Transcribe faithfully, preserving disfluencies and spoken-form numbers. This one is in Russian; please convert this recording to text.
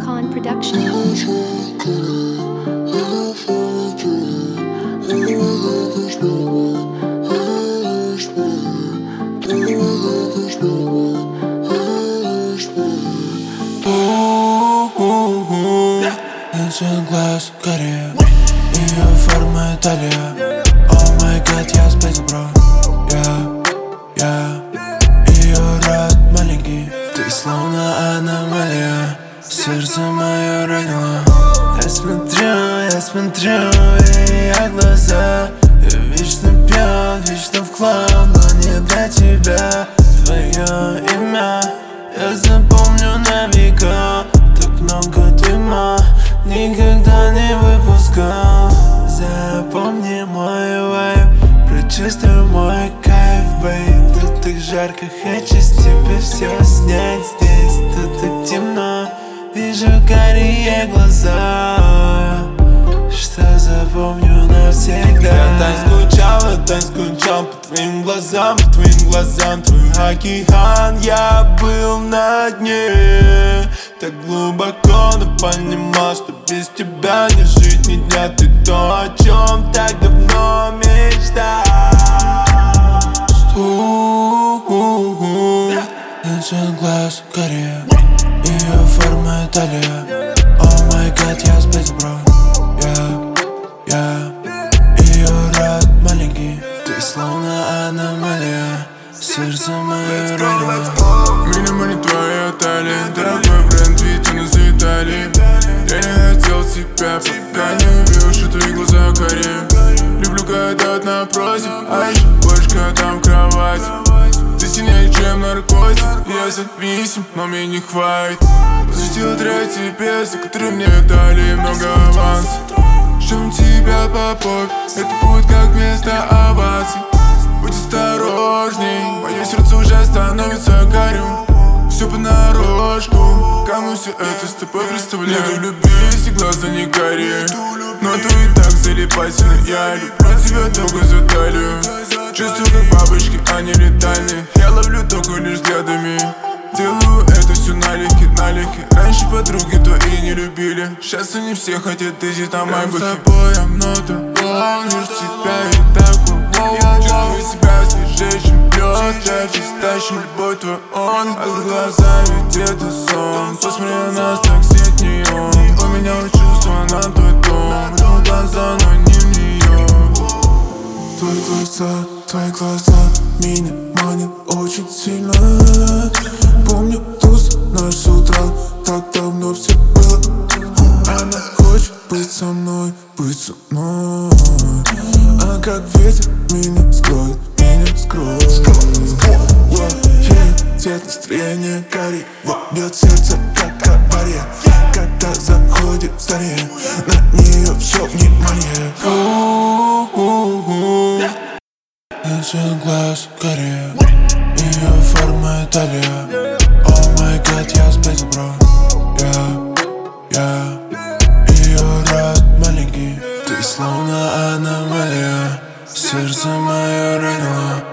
Khan Production. Один глаз горе, ее форма талия. О май гад, я сбегал, бро. Я, я, ее рост маленький. Ты словно аномалия, сердце мое ранило. Я смотрю, я смотрю в ее глаза. Я вечно пьян, вечно в хлам, но не для тебя. Твое имя я запомню на века. Так много дыма никогда не выпускал. Запомни мой вайб, прочувствуй мой кайф, бейб. Тут так жарко, хочу с тебя все снять здесь. Тут так темно, вижу карие глаза, что запомню навсегда. Я так скучал, я так скучал по твоим глазам, по твоим глазам. Твой океан, я был на дне. Так глубоко, но понимал, что без тебя не жить ни дня. Ты то, о чем так давно мечтал. Один глаз горе, ее форма талия. О май гад, я сбегал, бро. Я, я, ее рост маленький. Ты словно аномалия, сердце мое ранило. Минимум не твоя талия, дорогой бренд, ведь он из Италии. Я не хотел тебя, пока не увидел, что твои глаза горе. Люблю, когда одна просит, а еще больше, когда там кровать. Ты сильнее, чем наркотик, я зависим, но мне не хватит. Защитил третий пес, за который мне дали много аванса. Ждем тебя по попе, это будет как место оваций. Будь осторожней, мое сердце уже становится горю. Все понарошку, пока мы все это с тобой представляем. Не влюбись и глаза не гори, но ты и так залипательный. Я люблю тебя только за талию. Чувствую, как бабочки, они летальные. Я ловлю только лишь взглядами. Делаю это все налегке, налегке. Раньше подруги твои не любили, сейчас они все хотят тысяч на моей бухе. С тобой I'm not alone, лишь тебя и так умоляю. Чувствую себя свежее, чем лед. Я чистащим любовь твою он. Открой глаза, ведь это сон. Посмотри на нас, так светит неон. У меня уже чувство на твой дом. Открой глаза, но не в нее. Твои глаза, твои глаза меня манят очень сильно. Помню туз наш с утра, так давно все было. Она хочет быть со мной, быть со мной. Она как ветер меня скроет, меня скроет. Цвет настроения гори, бьет сердце как авария. Когда заходит в здание, на нее все внимание. Один глаз горе, ее форма талия. О май гад, я сбегал, бро. Я, я, ее рост маленький. Ты словно аномалия, сердце мое ранило.